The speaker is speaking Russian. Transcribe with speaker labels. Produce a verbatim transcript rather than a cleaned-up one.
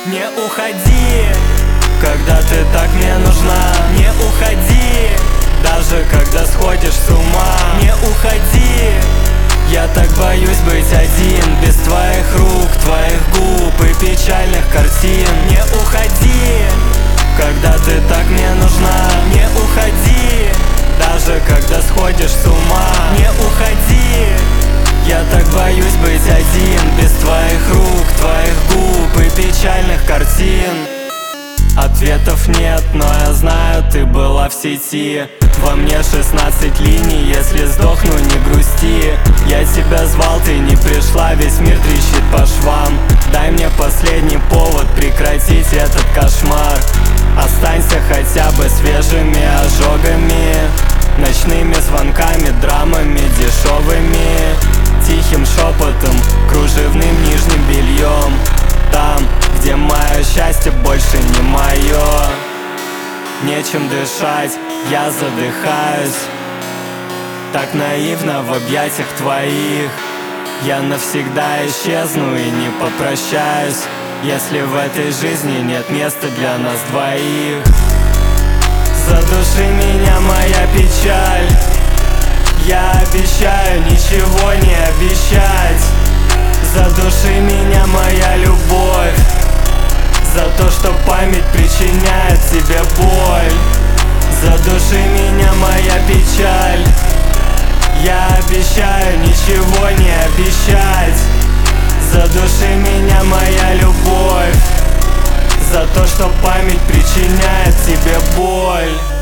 Speaker 1: Не уходи, когда ты так мне нужна. Не уходи, даже когда сходишь с ума. Не уходи, я так боюсь быть один, без твоих рук, твоих губ и печальных картин. Не уходи, когда ты так мне нужна. Не уходи, даже когда сходишь с ума. Не уходи, я так боюсь быть один, без твоих рук, твоих губ и печальных картин. Ответов нет, но я знаю, ты была в сети. Во мне шестнадцать линий, если сдохну, не грусти. Я тебя звал, ты не пришла, весь мир трещит по швам. Дай мне последний повод прекратить этот кошмар. Останься хотя бы свежими ожогами, ночными звонками, драмами дешевыми, тихим шепотом, кружевным нижним бельем. Там, где мое счастье больше не мое. Нечем дышать, я задыхаюсь. Так наивно в объятиях твоих. Я навсегда исчезну и не попрощаюсь, если в этой жизни нет места для нас двоих. Задуши меня, моя печаль. Я обещаю ничего не обещать. Задуши меня, моя любовь, за то, что память причиняет тебе боль. Задуши меня, моя печаль. Я обещаю ничего не обещать. Задуши меня, моя любовь, за то, что память причиняет тебе боль.